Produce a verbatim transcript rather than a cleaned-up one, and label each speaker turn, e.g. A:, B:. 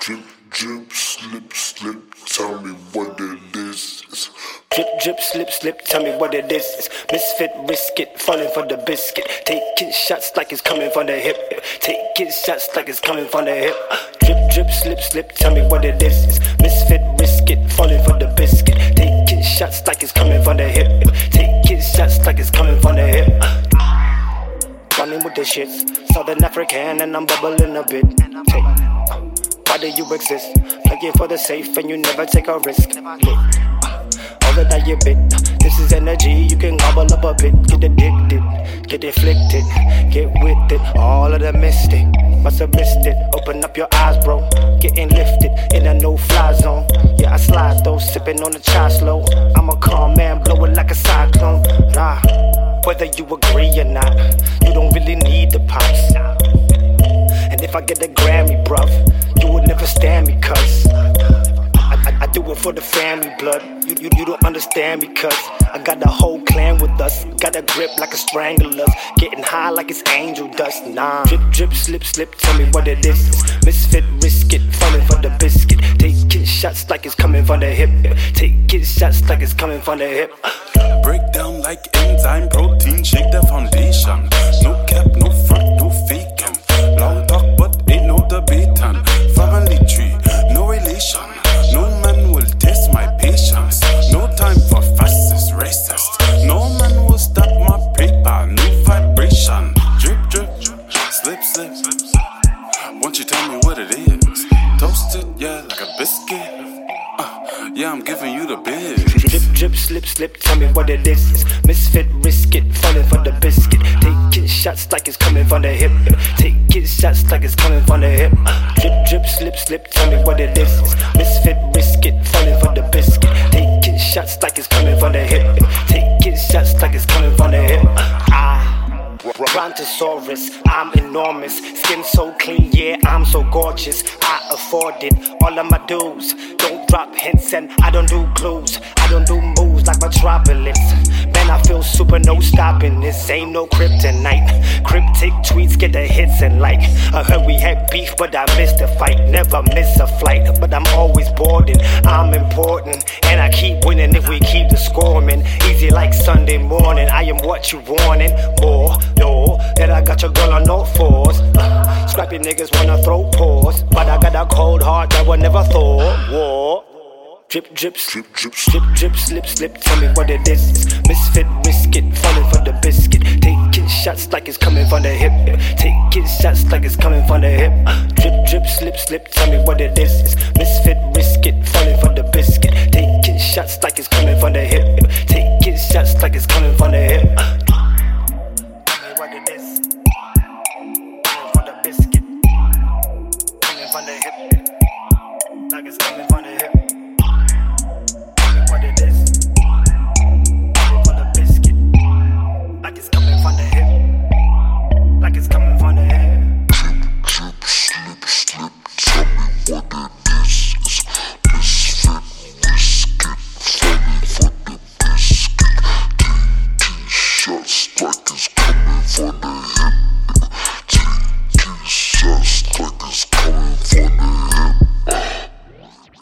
A: Drip, drip, slip, slip, tell me what it is.
B: Drip, drip, slip, slip, tell me what it is. Misfit, risk it, falling for the biscuit. Taking shots like it's coming from the hip. Taking shots like it's coming from the hip. Drip, drip, slip, slip, tell me what it is. Misfit, risk it, falling for the biscuit. Taking shots like it's coming from the hip. Taking shots like it's coming from the hip. Running with the shits, Southern African, and I'm bubbling a bit. Take, uh, why do you exist? Looking for the safe and you never take a risk. Lit. All of that you bit. This is energy, you can gobble up a bit. Get addicted, get afflicted, get with it. All of the mystic, must have missed it. Open up your eyes, bro. Getting lifted in a no-fly zone. Yeah, I slide though, sipping on the chai slow. I'm a calm man, blowing like a cyclone. Rah. Whether you agree or not, you don't really need the pops. And if I get a Grammy, bruv, you would never stand me, cuz I, I, I do it for the family blood. You, you, you don't understand me, cuz I got the whole clan with us. Got a grip like a strangler, getting high like it's angel dust. Nah, drip, drip, slip, slip, tell me what it is. Misfit, risk it, falling for the biscuit. Taking shots like it's coming from the hip. Taking shots like it's coming from the hip.
C: Break down like enzyme protein, shake the foundation. No cap, no front, no faking. Long talk, but ain't no debating. Family tree, no relation. No man will test my patience. No time for fastest racist. No man will stop my paper, no vibration. Drip, drip, slip, slip. Won't you tell me what it is? Toasted, yeah, like a biscuit. Uh, yeah, I'm giving you the biz.
B: Drip, drip, slip, slip, tell me what it is. Misfit, risk it, falling for the biscuit. Taking shots like it's coming from the hip. Taking shots like it's coming from the hip. Drip, drip, slip, slip, tell me what it is. Misfit, risk it, falling for the biscuit. Taking shots like it's coming from the hip. Taking shots like it's coming from the hip. Ah. Brontosaurus, I'm enormous. Skin so clean, yeah, I'm so gorgeous. I afford it, all of my dues. Don't drop hints and I don't do clues. I don't do moves like Metropolis. Man, I feel super, no stopping this. Ain't no kryptonite. Cryptic tweets get the hits and like. I heard we had beef, but I missed a fight. Never miss a flight, but I'm always boarding. I'm important, and I keep winning if we keep the scoring. Easy like Sunday morning. I am what you wanted. More, no, that I got your girl on no fours. Uh, scrappy niggas wanna throw paws, but I got a cold heart that will never thaw. War. Drip, drip,
A: Drip, drip,
B: drip, drip, slip, slip, tell me what it is. Misfit, risk it, falling for the biscuit. Taking shots like it's coming from the hip. Taking shots like it's coming from the hip. Drip, drip, slip, slip, tell me what it is. Misfit, risk it, falling for the biscuit. Taking shots like it's coming from the hip. Taking shots like it's coming from the hip. Tell me what it is. Coming from the biscuit. Coming from the hip. Like it's coming from the hip. What it is, for the biscuit, like it's coming from the